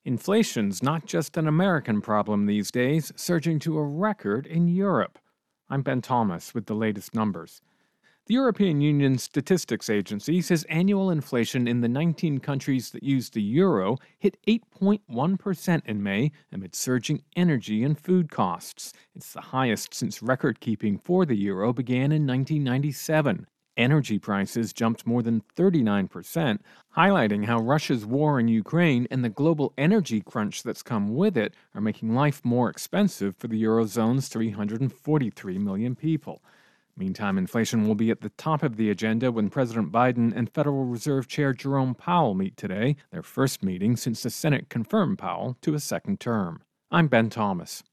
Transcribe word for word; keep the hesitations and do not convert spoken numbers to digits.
Inflation's not just an American problem these days, surging to a record in Europe. I'm Ben Thomas with the latest numbers. The European Union Statistics Agency says annual inflation in the nineteen countries that use the euro hit eight point one percent in May amid surging energy and food costs. It's the highest since record keeping for the euro began in nineteen ninety-seven. Energy prices jumped more than thirty-nine percent, highlighting how Russia's war in Ukraine and the global energy crunch that's come with it are making life more expensive for the Eurozone's three hundred forty-three million people. Meantime, inflation will be at the top of the agenda when President Biden and Federal Reserve Chair Jerome Powell meet today, their first meeting since the Senate confirmed Powell to a second term. I'm Ben Thomas.